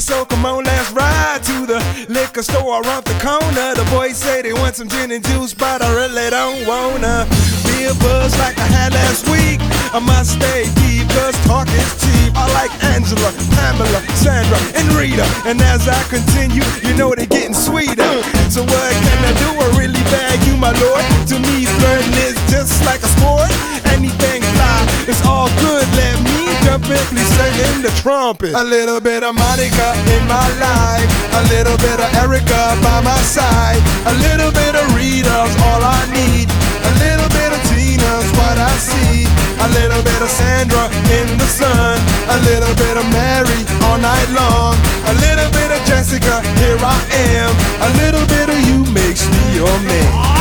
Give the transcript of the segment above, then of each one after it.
so come on, let's ride to the liquor store around the corner. The boys say they want some gin and juice, but I really don't wanna be a buzz like I had last week. I must stay deep, cause talk is cheap. I like Angela, Pamela, Sandra, and Rita. And as I continue, you know they're getting sweeter. So what can I do? I really bag you, my lord. To me, flirting is just like a sport. Anything fly, it's all good. Let me jump in, please sing in the trumpet. A little bit of Monica in my life, a little bit of Erica by my side, a little bit of Rita's all I need, a little bit of Tina's what I see, a little bit of Sandra in the sun, a little bit of Mary all night long, a little bit of Jessica, here I am, a little bit of you makes me your man.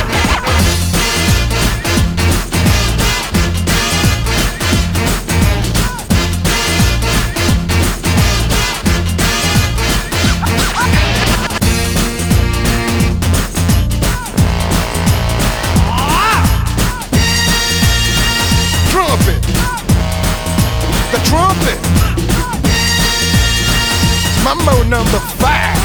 The trumpet, Mambo number 5.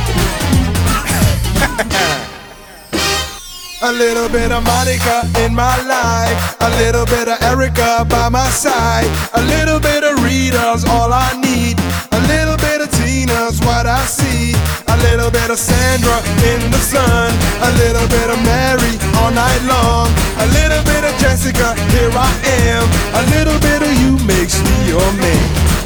A little bit of Monica in my life, a little bit of Erica by my side, a little bit of Rita's all I need, a little bit of Tina's what I see, a little bit of Sandra in the sun, a little bit of Mary all night long, a little bit of Jessica, here I am, a little bit of you makes me your man.